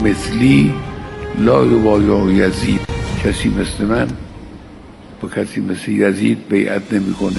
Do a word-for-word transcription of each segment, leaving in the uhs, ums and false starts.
مثلی لا یبایع یزید، کسی مثل من با کسی مثل یزید بیعت نمی کنه.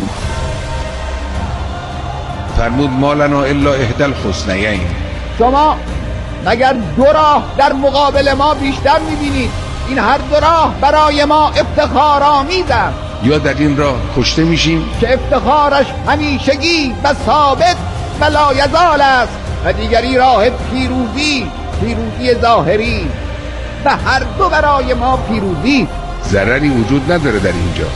فرمود ما لنا الا احدی الحسنیین. شما مگر دو راه در مقابل ما بیشتر میبینید؟ این هر دو راه برای ما افتخارآمیز است. یا در این راه کشته میشیم که افتخارش همیشگی و ثابت و لایزال است، و دیگری راه پیروزی، پیروزی ظاهری، و هر دو برای ما پیروزی. ضرری وجود نداره در اینجا.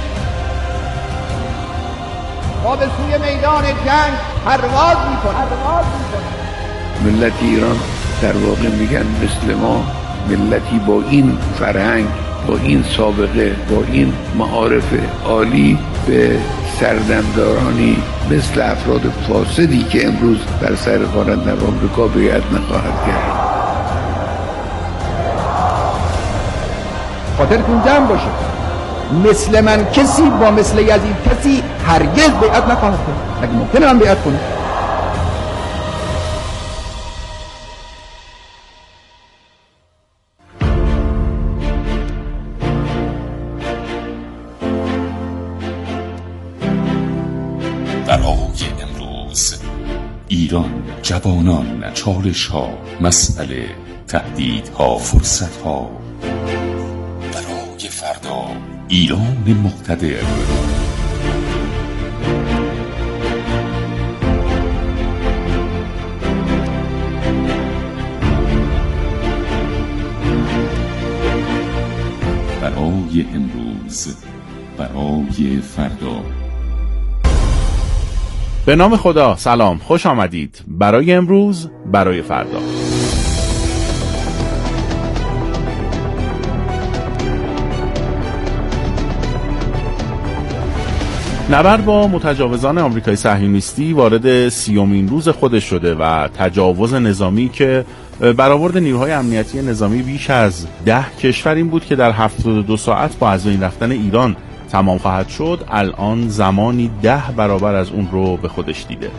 ما به سوی میدان جنگ پرواز میکنیم. ملت ایران در واقع میگن مثل ما، ملتی با این فرهنگ، با این سابقه، با این معارف عالی به سردمدارانی مثل افراد فاسدی که امروز بر سر کارند در آمریکا بیعت نخواهد کرد. خاطرتون جمع باشه، مثل من کسی با مثل یزید کسی هرگز بیعت نخواهد کرد. اگه ممکنه من بیعت کنم. ایران، جوانان، چالش ها، مسئله، تهدیدها، فرصت ها. برای فردا ایران مقتدر. برای امروز، برای فردا. به نام خدا. سلام، خوش آمدید. برای امروز، برای فردا. نبرد با متجاوزان آمریکای صهیونیستی وارد سیومین روز خودش شده و تجاوز نظامی که برآورد نیروهای امنیتی نظامی بیش از ده کشور این بود که در هفتاد و دو ساعت با از بین رفتن ایران تمام خواهد شد، الان زمانی ده برابر از اون رو به خودش دیده.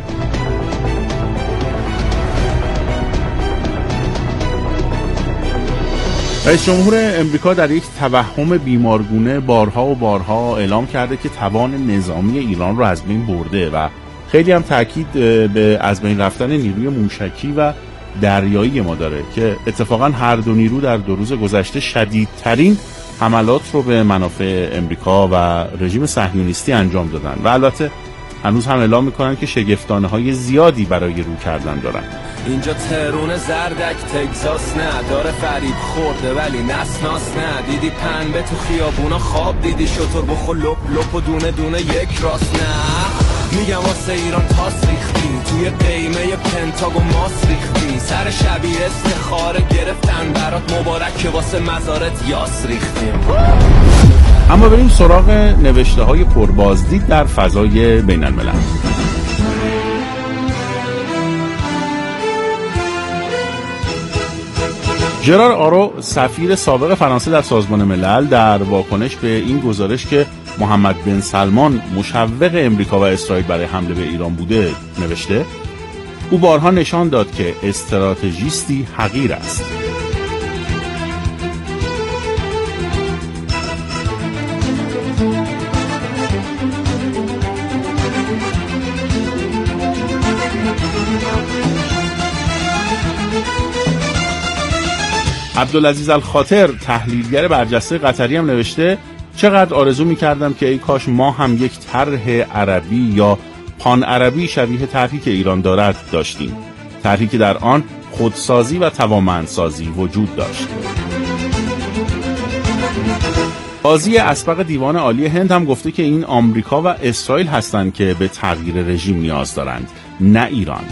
رئیس جمهور امریکا در یک توهم بیمارگونه بارها و بارها اعلام کرده که توان نظامی ایران رو از بین برده و خیلی هم تاکید به از بین رفتن نیروی موشکی و دریایی ما داره که اتفاقا هر دو نیرو در دو روز گذشته شدیدترین حملات رو به منافع امریکا و رژیم صهیونیستی انجام دادن و البته هنوز هم اعلام میکنن که شگفتانه‌های زیادی برای رو کردن دارن. اینجا ترون زردک تگزاس نه، داره فریب خورده ولی نسناس نه. دیدی پنبه تو خیابونا خواب دیدی، شطور بخور لپ لپ و دونه دونه یک راست نه. میگم واسه ایران تاس ریختی، توی قیمه پنتاگون ماس ریختی، سر شبیه استخاره گرفتن برات مبارک که واسه مزارت یاس ریختیم. اما بریم سراغ نوشته های پربازدید در فضای بین الملل. ژرار آرو، سفیر سابق فرانسه در سازمان ملل، در واکنش به این گزارش که محمد بن سلمان مشوق امریکا و اسرائیل برای حمله به ایران بوده نوشته: او بارها نشان داد که استراتژیستی حقیر است. عبدالعزیز الخاطر، تحلیلگر برجسته قطری، هم نوشته: چقدر آرزو می‌کردم که ای کاش ما هم یک طرح عربی یا پان عربی شبیه طرحی که ایران دارد داشتیم، طرحی که در آن خودسازی و توانمندسازی وجود داشت. قاضی اسبق دیوان عالی هند هم گفته که این آمریکا و اسرائیل هستند که به تغییر رژیم نیاز دارند، نه ایران.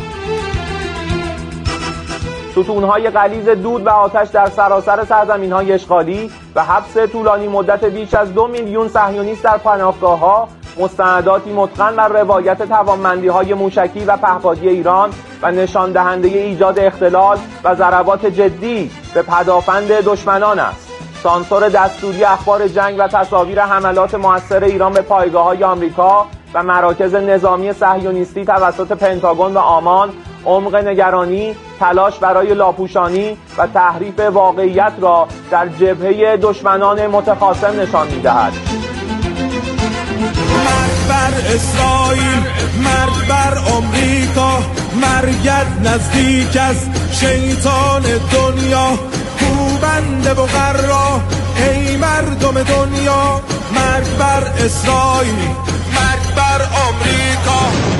ستونهای غلیظ دود و آتش در سراسر سرزمین‌های اشغالی و حبس طولانی مدت بیش از دو میلیون صهیونیست در پناهگاه‌ها، مستنداتی متقن بر روایت توانمندی‌های موشکی و پهپادی ایران و نشان دهنده ایجاد اختلال و ضربات جدی به پدافند دشمنان است. سانسور دستوری اخبار جنگ و تصاویر حملات موثر ایران به پایگاه‌های آمریکا و مراکز نظامی صهیونیستی توسط پنتاگون و آمان، عمق نگرانی، تلاش برای لاپوشانی و تحریف واقعیت را در جبهه دشمنان متخاصم نشان می‌دهد. مرگ بر اسرائیل، مرگ بر آمریکا، مرگت نزدیک از شیطان دنیا، کوبنده و قرا ای مردم دنیا، مرگ بر اسرائیل، مرگ بر آمریکا.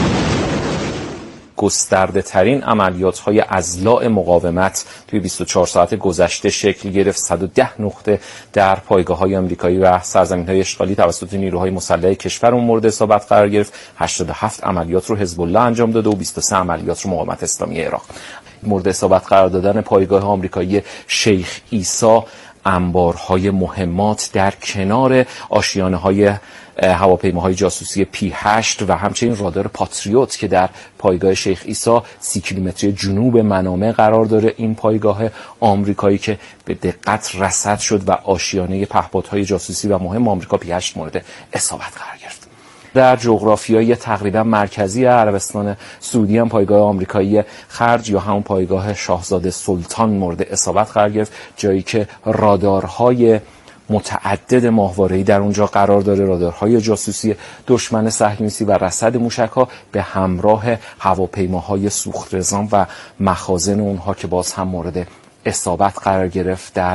گسترده ترین عملیات های اضلاع مقاومت توی بیست و چهار ساعت گذشته شکل گرفت. صد و ده نقطه در پایگاه های آمریکایی و سرزمین های اشغالی توسط نیروهای مسلح کشور اون مورد اصابت قرار گرفت. هشتاد و هفت عملیات رو حزب الله انجام داده و بیست و سه عملیات رو مقاومت اسلامی عراق. مورد اصابت قرار دادن پایگاه آمریکایی شیخ عیسی انبارهای مهمات در کنار آشیانه‌های هواپیماهای جاسوسی پی هشت و همچنین رادار پاتریوت که در پایگاه شیخ عیسی سی کیلومتری جنوب منامه قرار داره. این پایگاه آمریکایی که به دقت رصد شد و آشیانه پهپادهای جاسوسی و مهم آمریکا پی هشت مورد اصابت قرار گرفت. در جغرافیای تقریبا مرکزی عربستان سعودی هم پایگاه آمریکایی خرج یا همون پایگاه شاهزاده سلطان مورد اصابت قرار گرفت، جایی که رادارهای متعدد ماهواره‌ای در اونجا قرار داره، رادارهای جاسوسی دشمن صهیونیستی و رصد موشک‌ها به همراه هواپیماهای سوخت‌رزان و مخازن اونها که باز هم مورد اصابت قرار گرفت در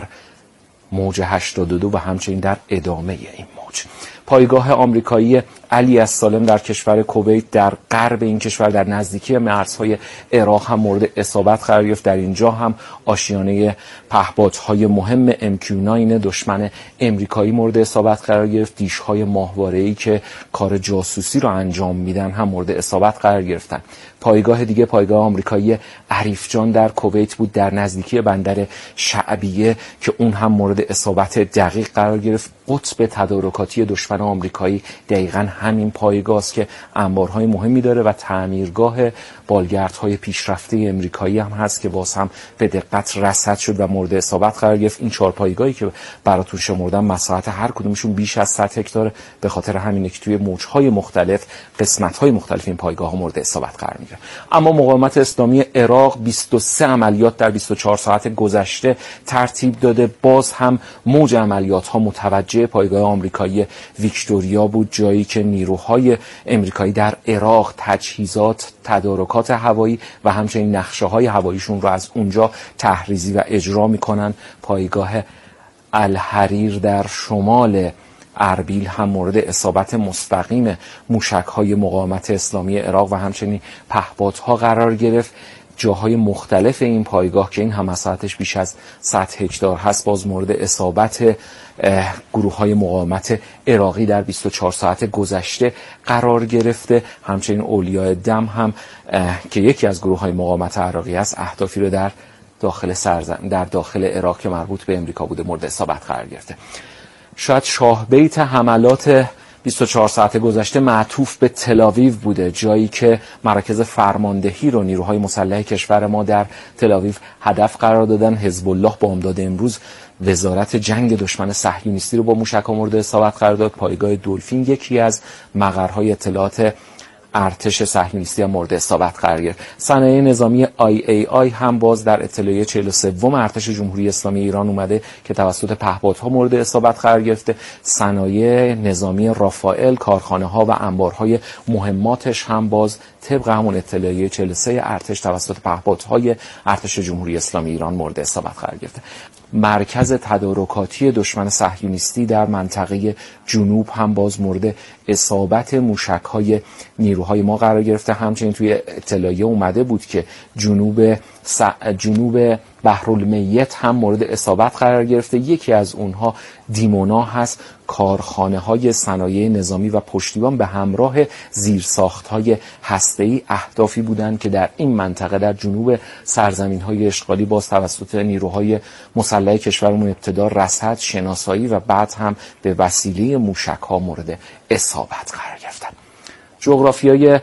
موج هشتاد و دو و همچنین در ادامه این موج. پایگاه آمریکایی علی السالم در کشور کویت در غرب این کشور در نزدیکی مرزهای عراق هم مورد اصابت قرار گرفت. در اینجا هم آشیانه پهپادهای مهم ام کیو نه دشمن امریکایی مورد اصابت قرار گرفت. دیشهای ماهواره‌ای که کار جاسوسی رو انجام میدن هم مورد اصابت قرار گرفتن. پایگاه دیگه پایگاه آمریکایی عریفجان در کویت بود در نزدیکی بندر شعبیه که اون هم مورد اصابت دقیق قرار گرفت. قطب تدارکاتی دشمن آمریکایی دقیقاً همین پایگاه است که انبارهای مهمی داره و تعمیرگاه بالگردهای پیشرفته امریکایی هم هست که باز هم به دقت رصد شد و مورد اصابت قرار گرفت. این چهار پایگاهی که براتون شمردم مساحت هر کدومشون بیش از صد هکتار، به خاطر همینه که توی موجهای مختلف قسمت‌های مختلف این پایگاه‌ها مورد اصابت قرار می‌گیرن. اما مقاومت اسلامی عراق بیست و سه عملیات در بیست و چهار ساعت گذشته ترتیب داده. باز هم موج عملیات‌ها متوجه پایگاه آمریکایی ویکتوریا بود، جایی که نیروهای امریکایی در عراق تجهیزات، تدارکات هوایی و همچنین نقشه‌های هواییشون رو از اونجا تحریزی و اجرا می‌کنن. پایگاه الحریر در شمال اربیل هم مورد اصابت مستقیم موشک‌های مقاومت اسلامی عراق و همچنین پهپادها قرار گرفت. جاهای مختلف این پایگاه که این هم مساحتش بیش از صد هکتار هست باز مورد اصابت گروه‌های مقاومت عراقی در بیست و چهار ساعت گذشته قرار گرفته. همچنین اولیاء دم هم که یکی از گروه‌های مقاومت عراقی است اهدافی رو در داخل سرزمین در داخل عراق که مربوط به امریکا بوده مورد اصابت قرار گرفته. شاید شاه بیت حملات بیست و چهار ساعت گذشته معطوف به تل‌آویو بوده، جایی که مراکز فرماندهی رو نیروهای مسلح کشور ما در تل‌آویو هدف قرار دادن. حزب الله با امداد امروز وزارت جنگ دشمن صهیونیستی رو با موشک‌ها مورد اصابت قرار داد. پایگاه دلفین یکی از مقرهای اطلاعات ارتش صهیونیستی هم مورد اصابت قرار گرفت. صنایع نظامی آی ای آی هم باز در اطلاعیه چهل و سوم ارتش جمهوری اسلامی ایران اومده که توسط پهپادها مورد اصابت قرار گرفته. صنایع نظامی رافائل، کارخانه‌ها و انبارهای مهماتش هم باز طبق همون اطلاعیه چهل و سه ارتش توسط پهپادهای ارتش جمهوری اسلامی ایران مورد اصابت قرار گرفته. مرکز تدارکاتی دشمن صهیونیستی در منطقه جنوب هم باز مورد اصابت موشک‌های نیروهای ما قرار گرفته. همچنین توی اطلاعیه اومده بود که جنوب س... جنوب بحرالمیت هم مورد اصابت قرار گرفته. یکی از اونها دیمونا هست. کارخانه‌های صنایع نظامی و پشتیبان به همراه زیرساخت‌های هسته‌ای اهدافی بودند که در این منطقه در جنوب سرزمین‌های اشغالی باز توسط نیروهای مسلح کشورمون ابتدا رصد، شناسایی و بعد هم به وسیله موشک‌ها مورد اصابت قرار گرفتن. جغرافیای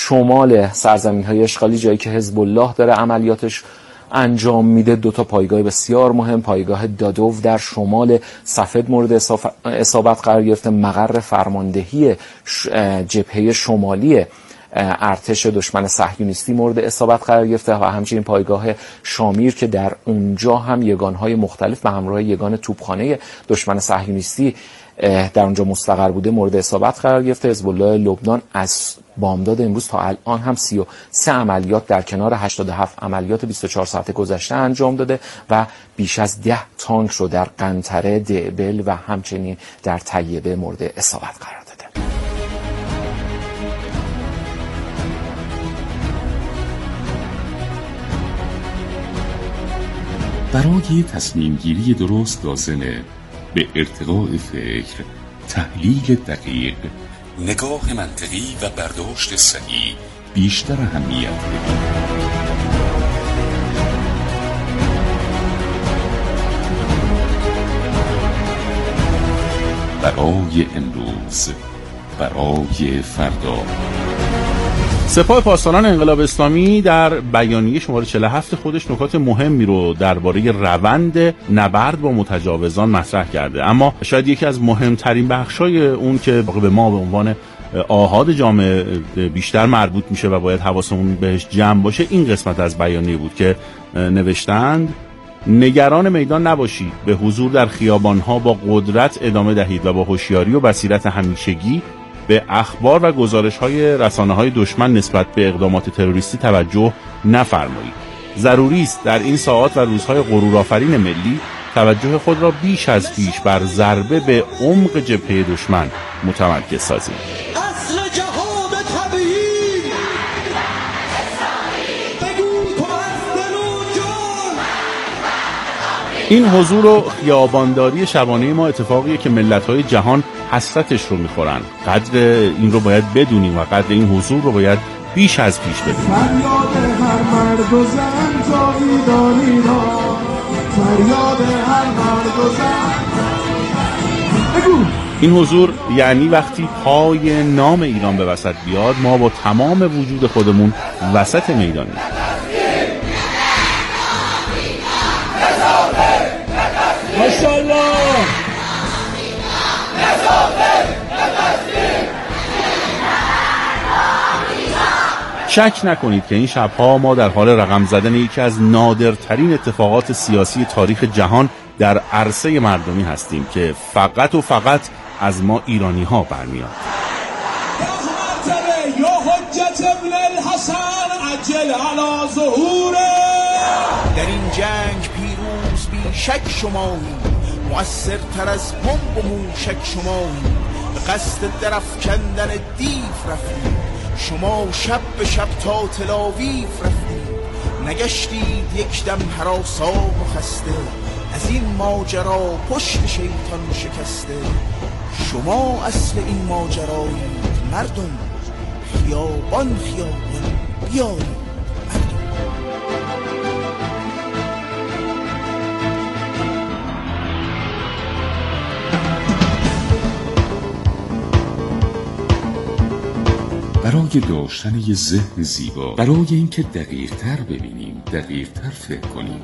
شمال سرزمین‌های اشغالی، جایی که حزب الله داره عملیاتش انجام میده، دو تا پایگاه بسیار مهم، پایگاه دادوف در شمال سفد مورد اصابت قرار گرفته. مقر فرماندهی جبهه شمالی ارتش دشمن صهیونیستی مورد اصابت قرار گرفته و همچنین پایگاه شامیر که در اونجا هم یگانهای مختلف به همراه یگان توپخانه دشمن صهیونیستی در اونجا مستقر بوده مورد اصابت قرار گرفته. حزب الله لبنان از بامداد امروز تا الان هم سی و سه عملیات در کنار هشتاد و هفت عملیات بیست و چهار ساعت گذشته انجام داده و بیش از ده تانک رو در قنطره، دعبل و همچنین در طیبه مورد اصابت قرار داده. برای تصمیم گیری درست لازمه به ارتقاء فکر، تحلیل دقیق، نگاه منطقی و برداشت صحیح بیشتر اهمیت بدیم. برای امروز، برای فردا. سپاه پاسداران انقلاب اسلامی در بیانیه شماره چهل و هفت خودش نکات مهمی رو درباره روند نبرد با متجاوزان مطرح کرده، اما شاید یکی از مهمترین بخشای اون که به ما به عنوان آحاد جامعه بیشتر مربوط میشه و باید حواسمون بهش جمع باشه این قسمت از بیانیه بود که نوشتند: نگران میدان نباشید، به حضور در خیابانها با قدرت ادامه دهید و با هوشیاری و بصیرت همیشگی به اخبار و گزارش‌های رسانه‌های دشمن نسبت به اقدامات تروریستی توجه نفرمایید. ضروری است در این ساعات و روزهای غرورآفرین ملی توجه خود را بیش از پیش بر ضربه به عمق جبهه دشمن متمرکز سازید. این حضور و خیابانداری شبانه ما اتفاقیه که ملت‌های جهان حسرتش رو می‌خورن. قدر این رو باید بدونیم و قدر این حضور رو باید بیش از پیش بدونیم. فریاد هر مرد و زن جاویدانی را، فریاد هر مرد و زن. این حضور یعنی وقتی پای نام ایران به وسط بیاد ما با تمام وجود خودمون وسط میدانیم. ماشاءالله. شک نکنید که این شبها ما در حال رقم زدن یکی از نادرترین اتفاقات سیاسی تاریخ جهان در عرصه مردمی هستیم که فقط و فقط از ما ایرانی ها برمیاد. یا حجت ابن الحسن عجل علی ظهوره. در این جنگ پیروز بی شک شمایی، مؤثرتر از بمب و موشک شمایی. به قصد درفکندن دیو رفتید، شما شب به شب تا تلاویف رفتید. نگشتید یک دم هراسان و خسته، از این ماجرا پشت شیطان شکسته. شما اصل این ماجرایید مردم، خیابان خیابان بیایید. برای داشتن یه ذهن زیبا، برای اینکه دقیق تر ببینیم، دقیق تر فکر کنیم،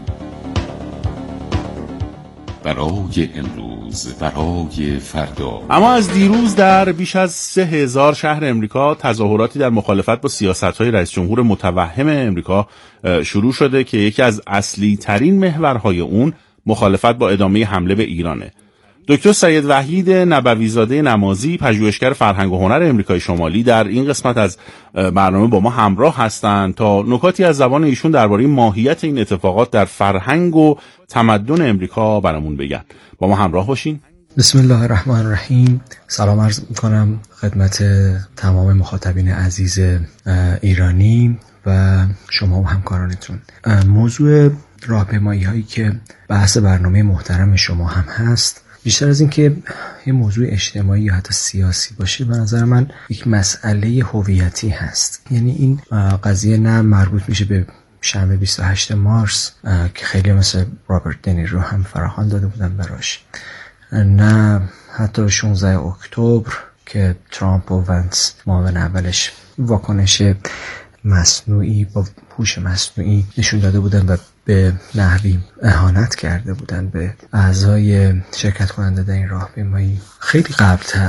برای امروز، برای فردا. اما از دیروز در بیش از سه هزار شهر امریکا تظاهراتی در مخالفت با سیاست‌های رئیس جمهور متوهم امریکا شروع شده که یکی از اصلی ترین محورهای اون مخالفت با ادامه حمله به ایرانه. دکتر سید وحید نبوی‌زاده نمازی، پژوهشگر فرهنگ و هنر امریکای شمالی، در این قسمت از برنامه با ما همراه هستند تا نکاتی از زبان ایشون درباره ماهیت این اتفاقات در فرهنگ و تمدن امریکا برامون بگن. با ما همراه باشین. بسم الله الرحمن الرحیم. سلام عرض می‌کنم خدمت تمام مخاطبین عزیز ایرانی و شما و همکارانتون. موضوع راهپیمایی‌هایی که بحث برنامه محترم شما هم هست، بیشتر از این که یه موضوع اجتماعی یا حتی سیاسی باشه، به نظر من یک مسئله هویتی هست. یعنی این قضیه نه مربوط میشه به شنبه بیست و هشت مارس که خیلی مثل رابرت دنیرو هم فراخوان داده بودن براش، نه حتی شانزده اکتبر که ترامپ و ونس معاون اولش واکنش مصنوعی با هوش مصنوعی نشون داده بودن و به نحوی اهانت کرده بودن به اعضای شرکت کننده در این راهپیمایی. خیلی قبلتر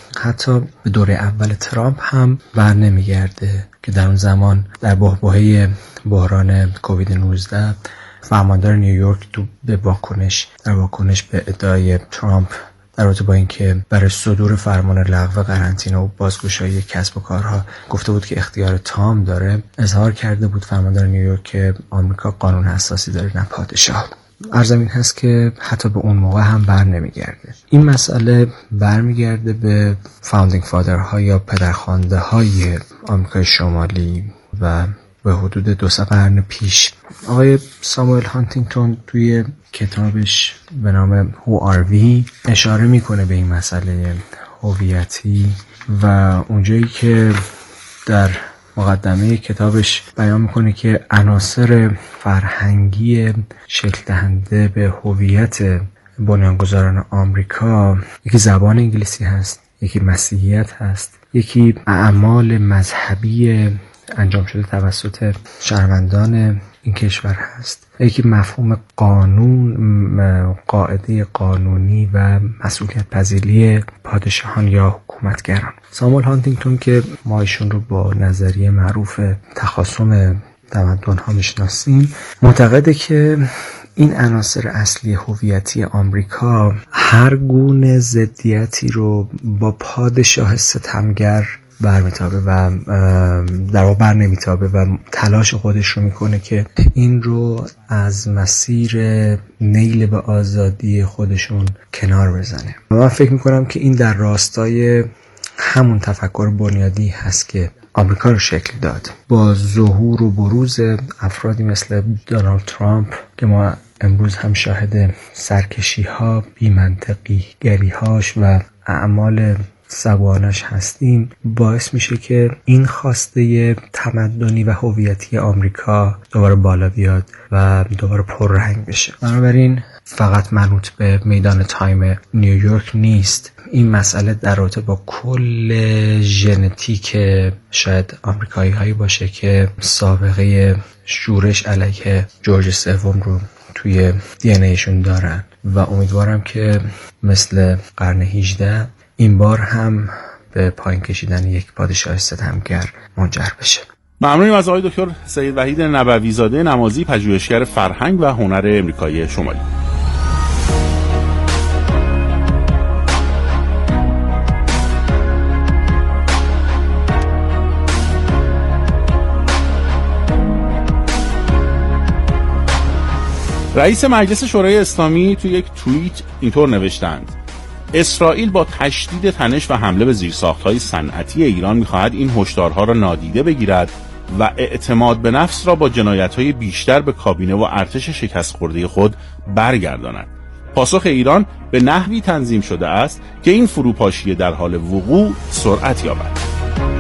حتی به دوره اول ترامپ هم بر نمیگرده که در اون زمان در بحبوحه بحران کووید نوزده فرماندار نیویورک تو به واکنش در واکنش به ادعای ترامپ در رابطه با اینکه برای صدور فرمان لغو قرنطینه و بازگشایی کسب و کارها گفته بود که اختیار تام داره، اظهار کرده بود فرماندار نیویورک که آمریکا قانون اساسی داره نه پادشاه. عرضم این هست که حتی به اون موقع هم بر نمیگرده. این مسئله برمیگرده به فاوندینگ فادرها یا پدرخوانده های آمریکای شمالی و به حدود دو سه قرن پیش. آقای ساموئل هانتینگتون توی کتابش به نام Who Are We اشاره میکنه به این مسئله هویتی و اونجایی که در مقدمه کتابش بیان میکنه که عناصر فرهنگی شکل دهنده به هویت بنیانگذاران آمریکا یکی زبان انگلیسی هست، یکی مسیحیت هست، یکی اعمال مذهبی انجام شده توسط شهروندان این کشور هست، یکی مفهوم قانون، قاعده قانونی و مسئولیت پذیری پادشاهان یا حکومتگران. ساموئل هانتینگتون که ما ایشون رو با نظریه معروف تخاصم تمدن ها میشناسیم، معتقده که این عناصر اصلی هویتی آمریکا هر گونه ضدیتی رو با پادشاه ستمگر برمیتابه و در واقع بر نمیتابه و تلاش خودش رو میکنه که این رو از مسیر نیل به آزادی خودشون کنار بزنه. و من فکر میکنم که این در راستای همون تفکر بنیادی هست که آمریکا رو شکل داد با ظهور و بروز افرادی مثل دونالد ترامپ که ما امروز هم شاهد سرکشی ها، بی‌منطقی گری هاش و اعمال سوانش هستیم، باعث میشه که این خواسته تمدنی و هویتی آمریکا دوباره بالا بیاد و دوباره پررنگ بشه. بنابراین فقط منوط به میدان تایم نیویورک نیست، این مسئله در رابطه با کل ژنتیک شاید آمریکایی هایی باشه که سابقه شورش علیه جورج سوم رو توی دی ان ایشون دارن و امیدوارم که مثل قرن هجده این بار هم به پایین کشیدن یک پادشاه ستمگر منجر بشه. ممنونیم از آقای دکتر سید وحید نبوی زاده نمازی، پژوهشگر فرهنگ و هنر امریکایی شمالی. رئیس مجلس شورای اسلامی توی یک توییت اینطور نوشتند: اسرائیل با تشدید تنش و حمله به زیرساخت‌های صنعتی ایران می‌خواهد این هشدارها را نادیده بگیرد و اعتماد به نفس را با جنایت‌های بیشتر به کابینه و ارتش شکست خورده خود برگرداند. پاسخ ایران به نحوی تنظیم شده است که این فروپاشی در حال وقوع سرعت یابد.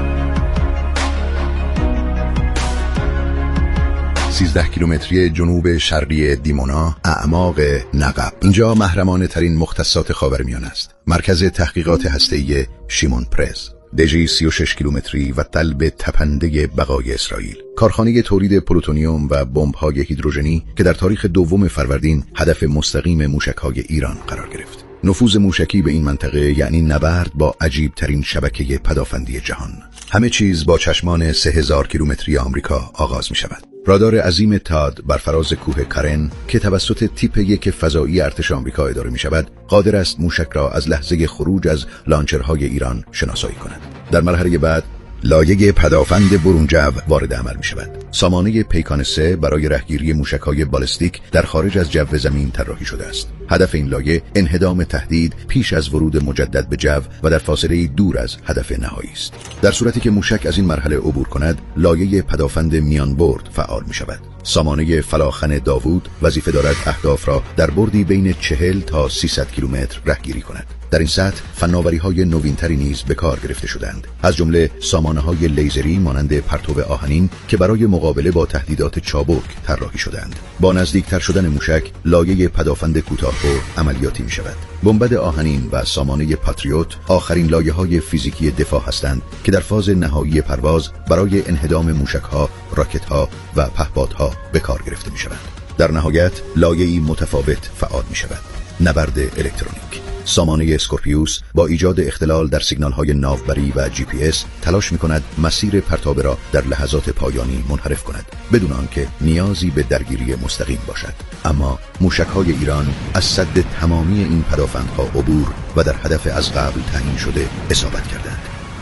سیزده کیلومتری جنوب شرقی دیمونا، اعماق نقب. اینجا محرمانه ترین مختصات خاورمیانه است. مرکز تحقیقات هسته‌ای شیمون پرز. دژی سی و شش کیلومتری و قلب تپنده بقای اسرائیل. کارخانه تولید پلوتونیوم و بمب‌های هیدروژنی که در تاریخ دوم فروردین هدف مستقیم موشک‌های ایران قرار گرفت. نفوذ موشکی به این منطقه یعنی نبرد با عجیب ترین شبکه پدافندی جهان. همه چیز با چشمان سه هزار کیلومتری آمریکا آغاز می شود. رادار عظیم تاد بر فراز کوه کارن که توسط تیپ یک فضایی ارتش آمریکا اداره می شود، قادر است موشک را از لحظه خروج از لانچرهای ایران شناسایی کند. در مرحله بعد لایه پدافند برونجو وارد عمل می شود. سامانه پیکان سه برای رهگیری موشک‌های بالستیک در خارج از جو زمین طراحی شده است. هدف این لایه انهدام تهدید پیش از ورود مجدد به جو و در فاصله دور از هدف نهایی است. در صورتی که موشک از این مرحله عبور کند، لایه پدافند میان برد فعال می شود. سامانه فلاخن داوود وظیفه دارد اهداف را در بردی بین چهل تا سیصد کیلومتر رهگیری کند. در این سطح فناوری‌های نوینتری نیز به کار گرفته شدند، از جمله سامانه‌های لیزری مانند پرتو آهنین که برای مقابله با تهدیدات چابک طراحی شدند. با نزدیکتر شدن موشک، لایه پدافند کوتاه‌بر عملیاتی می‌شود. بمبد آهنین و سامانه پاتریوت آخرین لایه‌های فیزیکی دفاع هستند که در فاز نهایی پرواز برای انهدام موشک‌ها، راکت‌ها و پهپادها به کار گرفته می‌شوند. در نهایت لایه‌ای متفاوت فعال می‌شود: نبرد الکترونیک. سامانه اسکورپیوس با ایجاد اختلال در سیگنال‌های ناوبری و جی پی اس تلاش می‌کند مسیر پرتاب را در لحظات پایانی منحرف کند بدون آنکه نیازی به درگیری مستقیم باشد. اما موشک‌های ایران از سد تمامی این پدافندها عبور و در هدف از قبل تعیین شده اصابت کردند.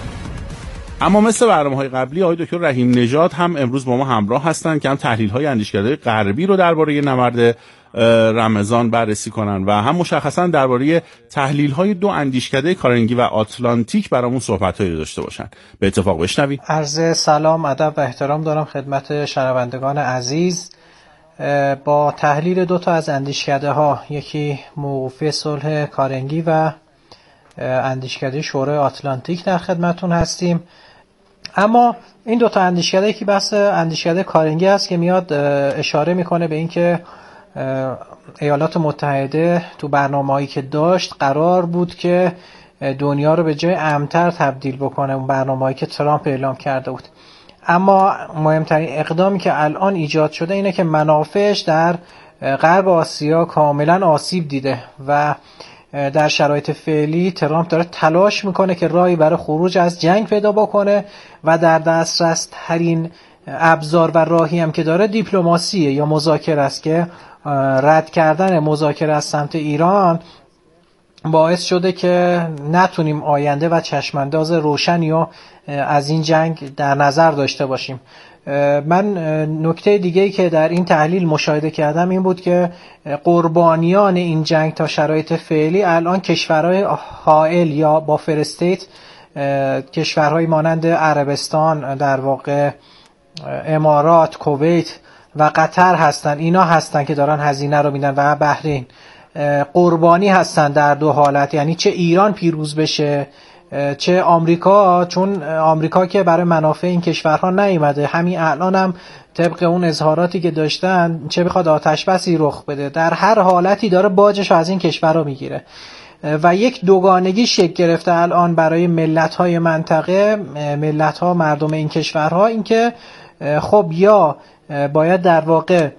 اما مثل برنامه‌های قبلی آقای دکتر رحیم نژاد هم امروز با ما همراه هستند که هم تحلیل‌های اندیشکده غربی رو درباره نبرد رمضان بررسی کنن و هم مشخصا درباره تحلیل‌های دو اندیشکده کارنگی و آتلانتیک برامون صحبت‌هایی داشته باشن. به اتفاق بشنوید. عرض سلام، ادب و احترام دارم خدمت شنوندگان عزیز. با تحلیل دو تا از اندیشکده‌ها، یکی موقوفه صلح کارنگی و اندیشکده شورای آتلانتیک، در خدمتون هستیم. اما این دو تا اندیشکده، یکی بحث اندیشکده کارنگی است که میاد اشاره میکنه به اینکه ایالات متحده تو برنامه‌ای که داشت قرار بود که دنیا رو به جای امن‌تر تبدیل بکنه، اون برنامه‌ای که ترامپ اعلام کرده بود. اما مهمترین اقدامی که الان ایجاد شده اینه که منافعش در غرب آسیا کاملا آسیب دیده و در شرایط فعلی ترامپ داره تلاش میکنه که راهی برای خروج از جنگ پیدا بکنه و در دسترس ترین ابزار و راهی هم که داره دیپلماسیه یا مذاکره است که رد کردن مذاکره از سمت ایران باعث شده که نتونیم آینده و چشمانداز روشنی رو از این جنگ در نظر داشته باشیم. من نکته دیگه‌ای که در این تحلیل مشاهده کردم این بود که قربانیان این جنگ تا شرایط فعلی الان کشورهای حائل یا بافر استیت، کشورهای مانند عربستان، در واقع امارات، کویت و قطر هستن. اینا هستن که دارن هزینه رو میدن و بحرین قربانی هستن در دو حالت، یعنی چه ایران پیروز بشه چه آمریکا، چون آمریکا که برای منافع این کشورها نیامده، همین الان هم طبق اون اظهاراتی که داشتن چه بخواد آتش بسی رخ بده، در هر حالتی داره باجش از این کشورها میگیره و یک دوگانگی شکل گرفته الان برای ملت‌های منطقه، ملت‌ها، مردم این کشورها، اینکه خب یا باید در واقع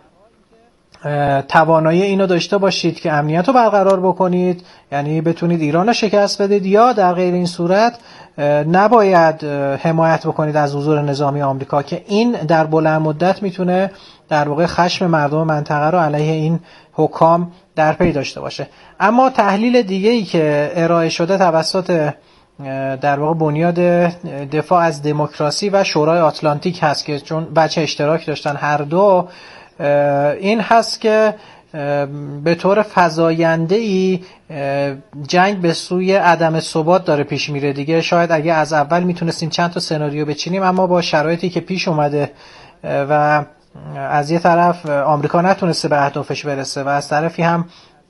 توانایی اینو داشته باشید که امنیت رو برقرار بکنید، یعنی بتونید ایران رو شکست بدید، یا در غیر این صورت نباید حمایت بکنید از حضور نظامی آمریکا، که این در بلند مدت میتونه در واقع خشم مردم منطقه رو علیه این حکام در پی داشته باشه. اما تحلیل دیگه‌ای که ارائه شده توسط در واقع بنیاد دفاع از دموکراسی و شورای آتلانتیک هست که چون بچه اشتراک داشتن هر دو، این هست که به طور فزاینده‌ای جنگ به سوی عدم ثبات داره پیش میره دیگه. شاید اگه از اول میتونستیم چند تا سناریو بچینیم، اما با شرایطی که پیش اومده و از یه طرف آمریکا نتونسته به اهدافش برسه و از طرفی هم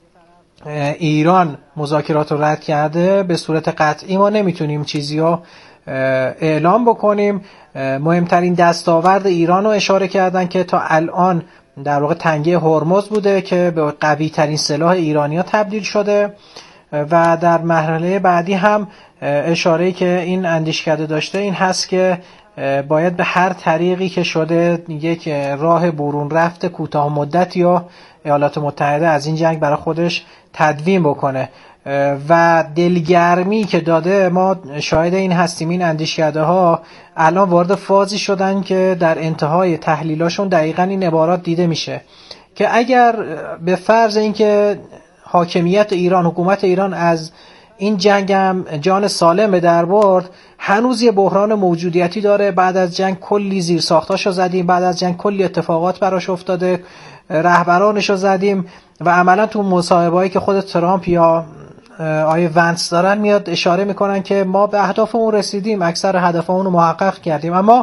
ایران مذاکرات رو رد کرده، به صورت قطعی ما نمیتونیم چیزی رو اعلام بکنیم. مهمترین دستاورد ایران رو اشاره کردن که تا الان در واقع تنگه هرمز بوده که به قوی ترین سلاح ایرانی‌ها تبدیل شده و در مرحله بعدی هم اشاره‌ای که این اندیشکده داشته این هست که باید به هر طریقی که شده یک راه برون رفت کوتاه مدت یا ایالات متحده از این جنگ برای خودش تدوین بکنه و دلگرمی که داده ما شاهد این هستیم. این اندیشکده ها الان وارد فازی شدن که در انتهای تحلیلاشون دقیقاً این عبارات دیده میشه که اگر به فرض اینکه حاکمیت ایران، حکومت ایران از این جنگ هم جان سالم به در برد، هنوز یه بحران موجودیتی داره. بعد از جنگ کلی زیرساختاشو زدیم، بعد از جنگ کلی اتفاقات براش افتاده، رهبرانشو زدیم و عملا تو مصاحبه‌ای که خود ترامپ یا آیه ونس دارن میاد اشاره میکنن که ما به اهدافمون رسیدیم، اکثر هدفمون رو محقق کردیم، اما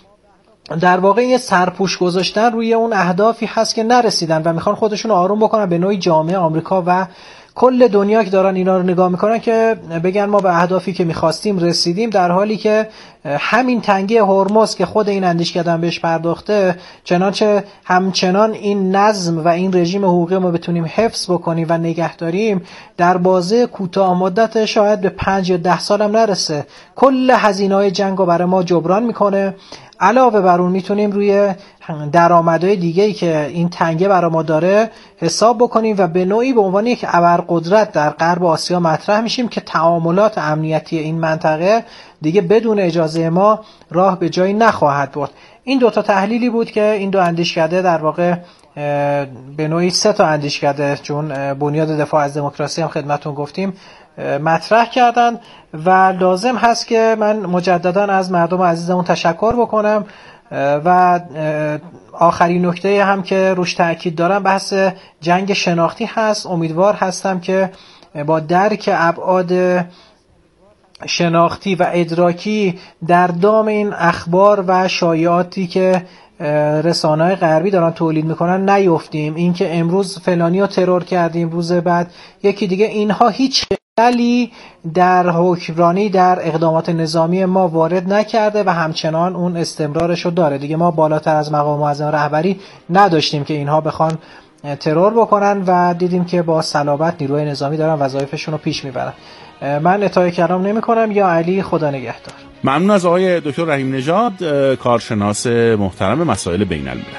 در واقع یه سرپوش گذاشتن روی اون اهدافی هست که نرسیدن و میخوان خودشون آروم بکنن به نوعی جامعه آمریکا و کل دنیا که دارن اینا رو نگاه میکنن که بگن ما به اهدافی که میخواستیم رسیدیم، در حالی که همین تنگه هرمز که خود این اندیشکده بهش پرداخته، چنانچه همچنان این نظم و این رژیم حقوقی ما بتونیم حفظ بکنیم و نگه داریم، در بازه کوتاه مدت شاید به پنج یا ده سال هم نرسه، کل هزینه‌های جنگ رو برای ما جبران میکنه. علاوه بر اون میتونیم روی درآمدهای دیگه‌ای که این تنگه برای ما داره حساب بکنیم و به نوعی به عنوان یک ابرقدرت در غرب آسیا مطرح میشیم که تعاملات امنیتی این منطقه دیگه بدون اجازه ما راه به جایی نخواهد برد. این دو تا تحلیلی بود که این دو اندیشکده در واقع به نوعی سه تا اندیشکده، چون بنیاد دفاع از دموکراسی هم خدمتون گفتیم، مطرح کردن و لازم هست که من مجددا از مردم عزیزمون تشکر بکنم. و آخرین نکته هم که روش تأکید دارم بحث جنگ شناختی هست. امیدوار هستم که با درک ابعاد شناختی و ادراکی در دام این اخبار و شایعاتی که رسانه‌های غربی دارن تولید میکنن نیفتیم. این که امروز فلانی رو ترور کردیم، روز بعد یکی دیگه، اینها هیچ خللی در حکمرانی در اقدامات نظامی ما وارد نکرده و همچنان اون استمرارش رو داره. دیگه ما بالاتر از مقام معظم رهبری نداشتیم که اینها بخوان ترور بکنن و دیدیم که با صلابت نیروی نظامی دارن وظایفشون رو پیش میبرن. من اطاعه کلام نمی کنم. یا علی، خدا نگهدار. ممنون از آقای دکتر رحیم نژاد، کارشناس محترم مسائل بین الملل.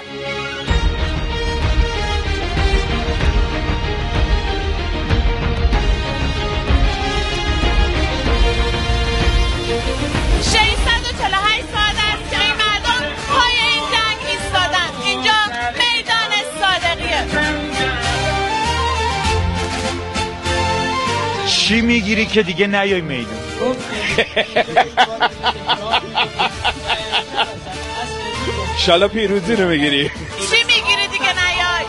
چی میگیری که دیگه نیای میدون؟ شالا پیروزی رو میگیری؟ چی میگیری دیگه نیای؟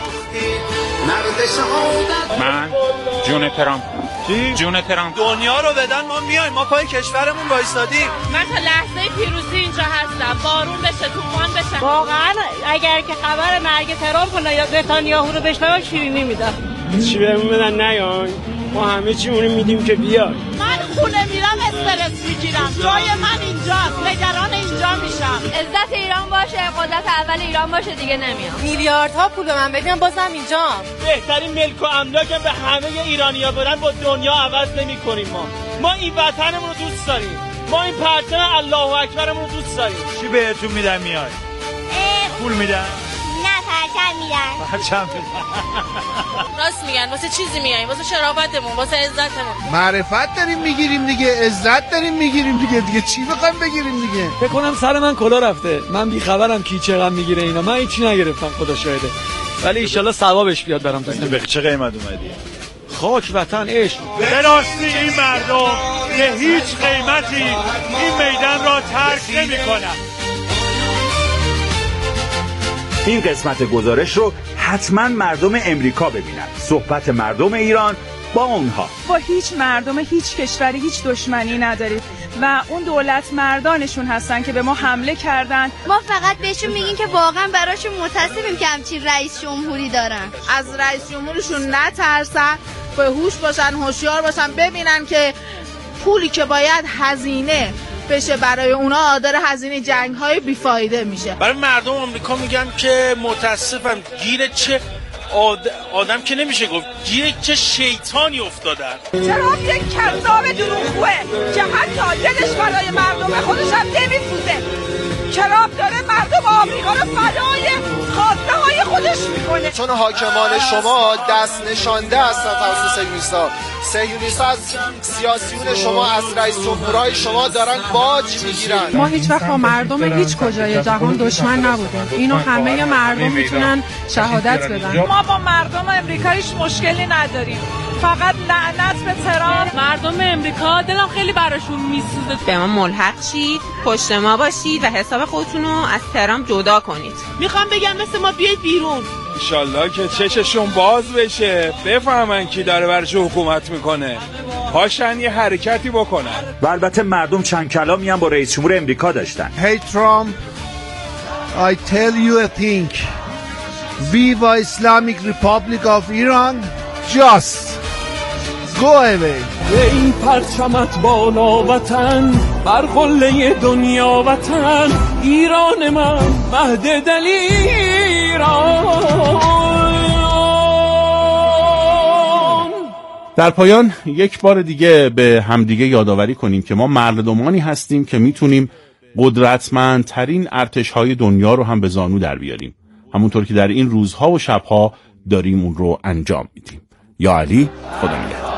من جون ترامپ. چی؟ جون ترامپ. دنیا رو بدن ما میایم، ما پای کشورمون وایسادیم. من تا لحظه پیروزی اینجا هستم، بارون بشه، طوفان بشه. واقعا اگر که خبر مرگ ترامپ یا نتانیاهو رو بشنوم شیرینی میدم. چی بهمون بدن نیای؟ ما همه چی اونو میدیم که بیاد. من خونه میرم استرس میگیرم، جای من اینجاست، نگران اینجا میشم. عزت ایران باشه، قدرت اول ایران باشه، دیگه نمیام. میلیاردها پول به من بدین بازم اینجام. بهترین ملک و املاک به همه ایرانی‌ها بدن با دنیا عوض نمی‌کنیم. ما ما این وطنمون رو دوست داریم، ما این پرچم الله اکبرمون رو دوست داریم. چی بهتون میدن میای؟ پول میدن؟ نه، پرچم میدن. پرچم راست میگن، واسه چیزی میایم، واسه شرافتمون، واسه عزتمون. معرفت داریم میگیریم دیگه، عزت داریم میگیریم دیگه، دیگه چی بخوایم بگیریم دیگه؟ فکر کنم سر من کلا رفته، من بی خبرم کی چقدر میگیره اینا، من هیچی نگرفتم خدا شاهده، ولی ان شاءالله ثوابش بیاد برام. به چه قیمت اومدی؟ خاک وطن عشق. به راستی این مردم به هیچ قیمتی این میدان را ترک نمی‌کنن. این قسمت گزارش رو حتما مردم امریکا ببینن. صحبت مردم ایران با اونها. با هیچ مردم هیچ کشوری هیچ دشمنی ندارید و اون دولت مردانشون هستن که به ما حمله کردن. ما فقط بهشون میگیم که واقعا براشون متاسفیم که همچین رئیس جمهوری دارن. از رئیس جمهورشون نترسن، به هوش باشن، هوشیار باشن، ببینن که پولی که باید هزینه بشه برای اونا داره هزینه جنگ های بیفایده میشه. برای مردم آمریکا میگم که متاسفم، گیر چه آد... آدم که نمیشه گفت، گیر چه شیطانی افتادن. چرا یک کذاب دروغگوه که حتی دلش برای مردم خودش هم نمیسوزه. چرا داره مردم آمریکا رو فدای خواسته های خودش میکنه؟ چون حاکمان شما دست نشانده هستن توسط صهیونیست‌ها. صهیونیست‌ها از سیاسیون شما، از رئیس جمهورهای شما دارن باج میگیرن. ما هیچ وقت با مردم هیچ کجای جهان دشمن نبودیم. اینو همه مردم میتونن شهادت بدن. ما با مردم امریکا هیچ مشکلی نداریم. فقط لعنت به ترامپ. مردم امریکا دلم خیلی براشون میسوزه. به ما ملحق شید، پشت ما باشید و حساب خودتون رو از ترامپ جدا کنید. میخوام بگم مثل ما بیاید بیرون. انشالله که چششون باز بشه، بفهمن کی داره برش حکومت میکنه، پاشن یه حرکتی بکنن. و البته مردم چند کلامی هم با رئیس جمهور امریکا داشتن. Hey Trump, I tell you a thing. Viva Islamic Republic of Iran. Just go away. ای پرچمت بالا وطن، بر قله دنیا وطن، ایران من مهد دل ایران. در پایان یک بار دیگه به همدیگه یادآوری کنیم که ما مردمانی هستیم که میتونیم قدرتمندترین ارتش‌های دنیا رو هم به زانو در بیاریم، همونطور که در این روزها و شبها داریم اون رو انجام میدیم. یا علی، خدا نگهدار.